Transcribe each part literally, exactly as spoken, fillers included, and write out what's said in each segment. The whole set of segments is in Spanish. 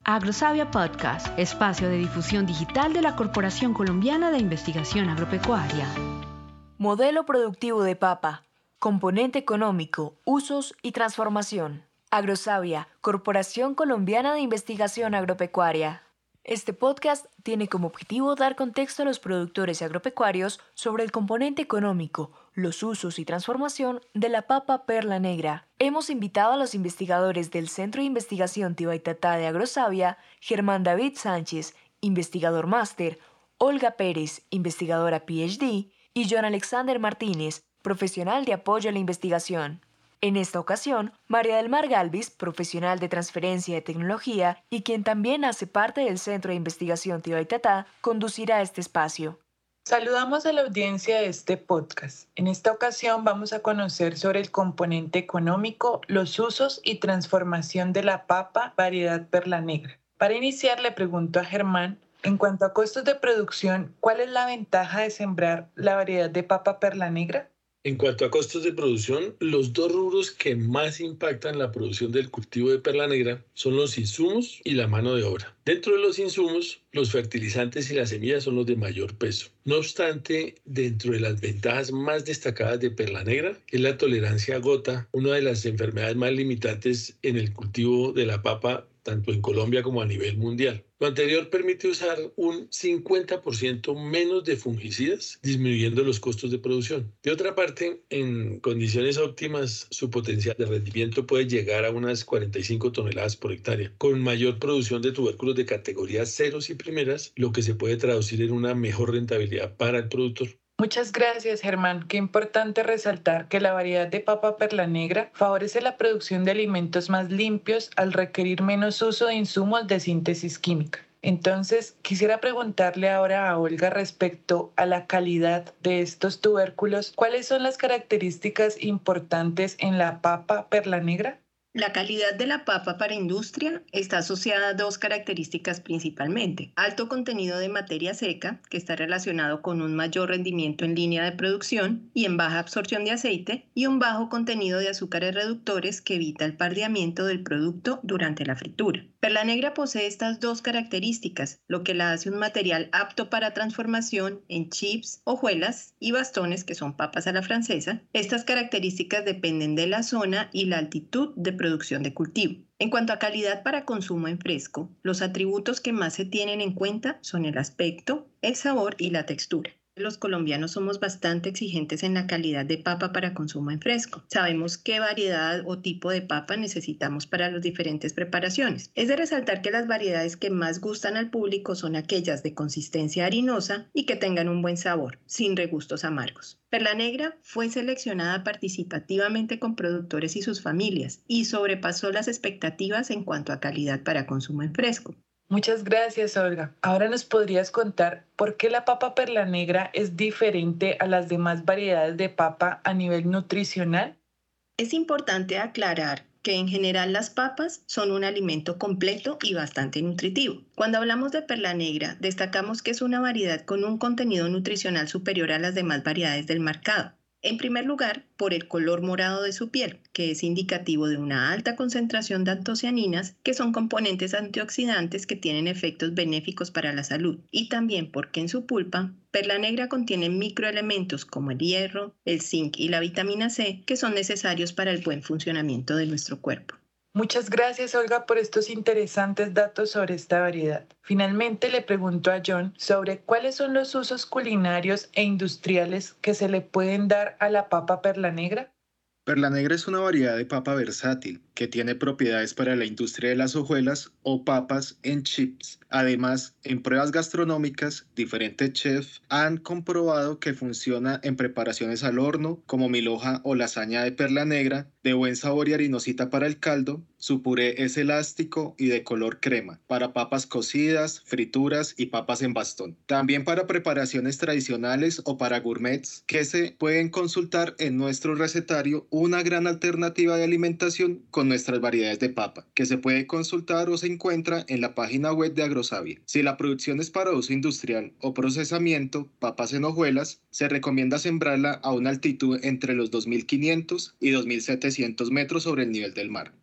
Agrosavia Podcast, espacio de difusión digital de la Corporación Colombiana de Investigación Agropecuaria. Modelo productivo de papa, componente económico, usos y transformación. Agrosavia, Corporación Colombiana de Investigación Agropecuaria. Este podcast tiene como objetivo dar contexto a los productores agropecuarios sobre el componente económico, los usos y transformación de la papa perla negra. Hemos invitado a los investigadores del Centro de Investigación Tibaitatá de Agrosavia, Germán David Sánchez, investigador máster, Olga Pérez, investigadora P H D, y John Alexander Martínez, profesional de apoyo a la investigación. En esta ocasión, María del Mar Galvis, profesional de transferencia de tecnología y quien también hace parte del Centro de Investigación Tibaitatá, conducirá este espacio. Saludamos a la audiencia de este podcast. En esta ocasión vamos a conocer sobre el componente económico, los usos y transformación de la papa variedad perla negra. Para iniciar, le pregunto a Germán, en cuanto a costos de producción, ¿cuál es la ventaja de sembrar la variedad de papa perla negra? En cuanto a costos de producción, los dos rubros que más impactan la producción del cultivo de perla negra son los insumos y la mano de obra. Dentro de los insumos, los fertilizantes y las semillas son los de mayor peso. No obstante, dentro de las ventajas más destacadas de perla negra es la tolerancia a gota, una de las enfermedades más limitantes en el cultivo de la papa, tanto en Colombia como a nivel mundial. Lo anterior permite usar un cincuenta por ciento menos de fungicidas, disminuyendo los costos de producción. De otra parte, en condiciones óptimas, su potencial de rendimiento puede llegar a unas cuarenta y cinco toneladas por hectárea, con mayor producción de tubérculos de categorías ceros y primeras, lo que se puede traducir en una mejor rentabilidad para el productor. Muchas gracias, Germán. Qué importante resaltar que la variedad de papa perla negra favorece la producción de alimentos más limpios al requerir menos uso de insumos de síntesis química. Entonces, quisiera preguntarle ahora a Olga respecto a la calidad de estos tubérculos. ¿Cuáles son las características importantes en la papa perla negra? La calidad de la papa para industria está asociada a dos características principalmente. Alto contenido de materia seca, que está relacionado con un mayor rendimiento en línea de producción y en baja absorción de aceite, y un bajo contenido de azúcares reductores que evita el pardeamiento del producto durante la fritura. Perla negra posee estas dos características, lo que la hace un material apto para transformación en chips, hojuelas y bastones, que son papas a la francesa. Estas características dependen de la zona y la altitud de producción de cultivo. En cuanto a calidad para consumo en fresco, los atributos que más se tienen en cuenta son el aspecto, el sabor y la textura. Los colombianos somos bastante exigentes en la calidad de papa para consumo en fresco. Sabemos qué variedad o tipo de papa necesitamos para las diferentes preparaciones. Es de resaltar que las variedades que más gustan al público son aquellas de consistencia harinosa y que tengan un buen sabor, sin regustos amargos. Perla negra fue seleccionada participativamente con productores y sus familias y sobrepasó las expectativas en cuanto a calidad para consumo en fresco. Muchas gracias, Olga. Ahora nos podrías contar por qué la papa perla negra es diferente a las demás variedades de papa a nivel nutricional. Es importante aclarar que en general las papas son un alimento completo y bastante nutritivo. Cuando hablamos de perla negra, destacamos que es una variedad con un contenido nutricional superior a las demás variedades del mercado. En primer lugar, por el color morado de su piel, que es indicativo de una alta concentración de antocianinas, que son componentes antioxidantes que tienen efectos benéficos para la salud. Y también porque en su pulpa, perla negra contiene microelementos como el hierro, el zinc y la vitamina C, que son necesarios para el buen funcionamiento de nuestro cuerpo. Muchas gracias, Olga, por estos interesantes datos sobre esta variedad. Finalmente, le pregunto a John sobre cuáles son los usos culinarios e industriales que se le pueden dar a la papa perla negra. Perla negra es una variedad de papa versátil que tiene propiedades para la industria de las hojuelas o papas en chips. Además, en pruebas gastronómicas, diferentes chefs han comprobado que funciona en preparaciones al horno, como milhoja o lasaña de perla negra, de buen sabor y harinosita para el caldo. Su puré es elástico y de color crema, para papas cocidas, frituras y papas en bastón. También para preparaciones tradicionales o para gourmets, que se pueden consultar en nuestro recetario, una gran alternativa de alimentación con nuestras variedades de papa, que se puede consultar o se encuentra en la página web de Agrosavia. Si la producción es para uso industrial o procesamiento, papas en hojuelas, se recomienda sembrarla a una altitud entre los dos mil quinientos y dos mil setecientos metros sobre el nivel del mar. Si la producción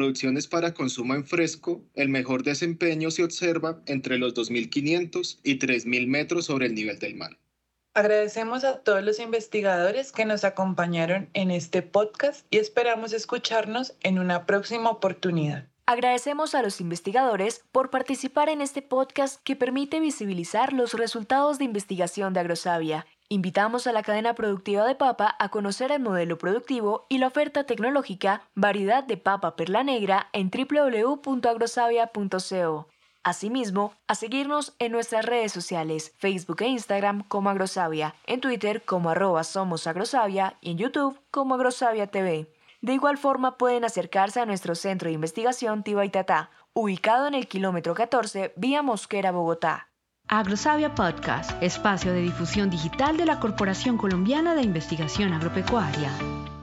producciones para consumo en fresco, el mejor desempeño se observa entre los dos mil quinientos y tres mil metros sobre el nivel del mar. Agradecemos a todos los investigadores que nos acompañaron en este podcast y esperamos escucharnos en una próxima oportunidad. Agradecemos a los investigadores por participar en este podcast que permite visibilizar los resultados de investigación de Agrosavia. Invitamos a la cadena productiva de papa a conocer el modelo productivo y la oferta tecnológica variedad de papa perla negra en doble u doble u doble u punto agrosavia punto co. Asimismo, a seguirnos en nuestras redes sociales, Facebook e Instagram como Agrosavia, en Twitter como arroba somos Agrosavia y en YouTube como Agrosavia T V. De igual forma pueden acercarse a nuestro centro de investigación Tibaitatá, ubicado en el kilómetro catorce vía Mosquera, Bogotá. Agrosavia Podcast, espacio de difusión digital de la Corporación Colombiana de Investigación Agropecuaria.